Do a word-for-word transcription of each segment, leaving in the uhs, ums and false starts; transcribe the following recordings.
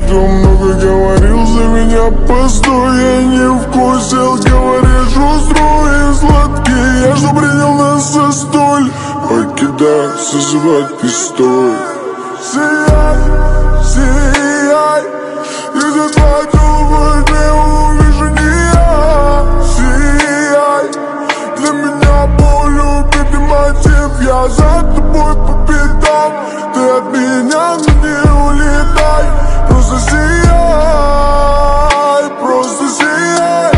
что много говорил за меня, постой, я не вкусил. Говоришь, устроен сладкий, я что принял нас за столь. Покидай, созывать пистоль. Сияй, сияй, если твою не увижу не я. Сияй, для меня боль, убитый мотив. Я за тобой по пятам, ты от меня, но не улетай. Просто сияй, просто сияй.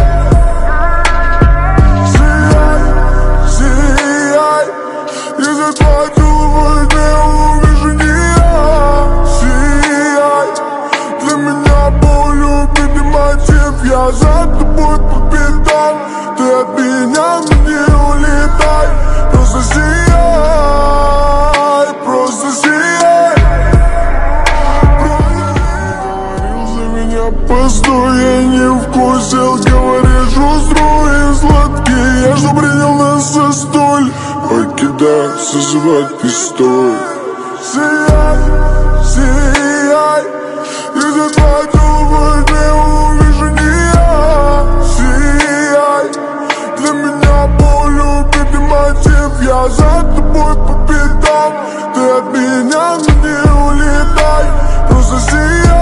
Сияй, сияй, если твою не увижу не я. Сияй, для меня боль, убитый мотив. Я за тобой по пятам, ты от меня, но не улетай. Просто сияй, просто сияй. Говорил за меня, постой, я не вкусил. Говоришь, устроен сладкий, я что принял нас за столь. Покидай, созывать пистоль. Сияй, сияй, если твою не увижу не я. Сияй, для меня боль, убитый мотив. Я за тобой по пятам, ты от меня, но не улетай. Просто сияй,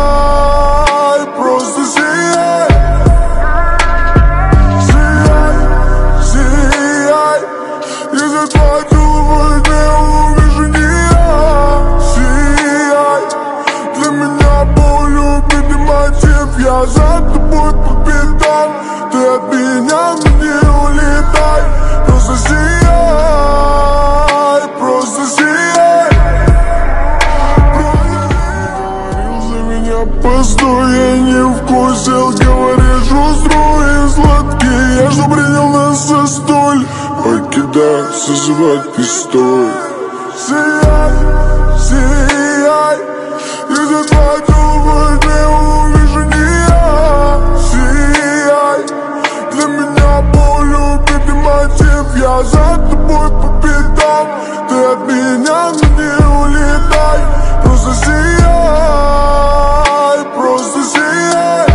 просто сияй. Сияй, сияй, если твою не увижу не я. Сияй, для меня боль, убитый мотив. Я за тобой по пятам, ты от меня, но не улетай. Просто сияй, просто сияй. Говорил за меня, постой, я не вкусил. Говоришь, устроен сладкий, я что принял нас за столь. Покидай, созывать пистоль. Сияй, сияй, если твою не увижу не я. Сияй, для меня боль, убитый мотив. Я за тобой по пятам, ты от меня, но не улетай. Просто сияй, просто сияй.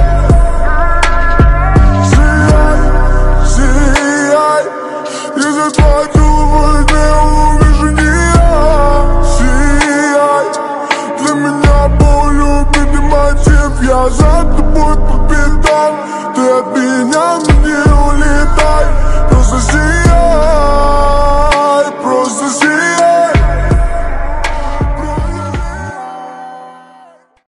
Сияй, сияй, если твою не увижу не я. Сияй, для меня боль, убитый мотив. Я за тобой по пятам,